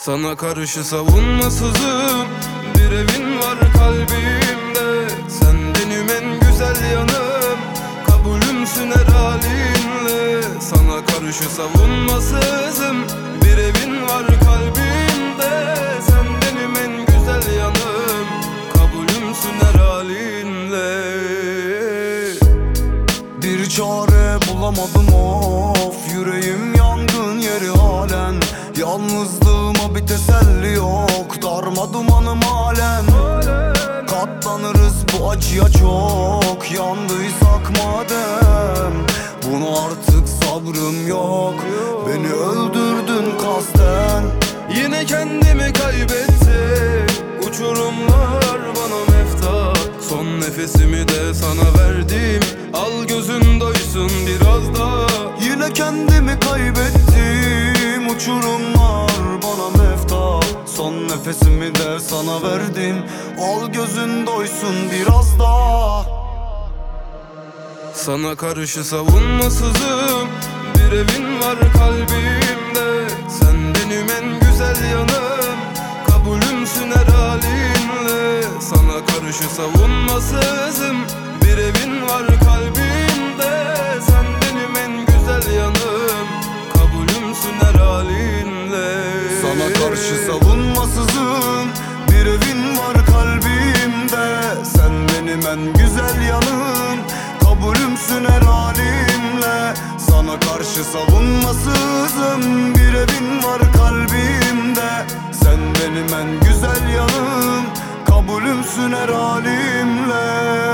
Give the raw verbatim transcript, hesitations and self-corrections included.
Sana karşı savunmasızım. Bir evin var kalbimde. Sen benim en güzel yanım. Kabulümsün her halinle. Sana karşı savunmasızım. Bir evin var kalbimde. Sen benim en güzel yanım. Kabulümsün her halinle. Bir çare bulamadım of. Yüreğim yangın yeri halen. Yalnızlığıma bir teselli yok. Darma dumanım halen. Katlanırız bu acıya çok. Yandıysak madem, bunu artık sabrım yok. Beni öldürdün kasten. Yine kendimi kaybettim. Uçurumlar bana meftap. Son nefesimi de sana verdim. Al gözün doysun biraz daha. Yine kendimi kaybettim. Uçurumlar bana meftap. Son nefesimi de sana verdim. Al gözün doysun biraz daha. Sana karşı savunmasızım. Bir evin var kalbimde. Sen benim en güzel yanım. Kabulümsün her halinle. Sana karşı savunmasızım. Bir evin var kalbimde. Sen benim en güzel yanım. Kabulümsün her halinle. Sana karşı savunmasızım. Bir evin var kalbimde. Sen benim en güzel yanım. Kabulümsün her halimle. Sana karşı savunmasızım. Bir evin var kalbimde. Sen benim en güzel yanım. Kabulümsün her halimle.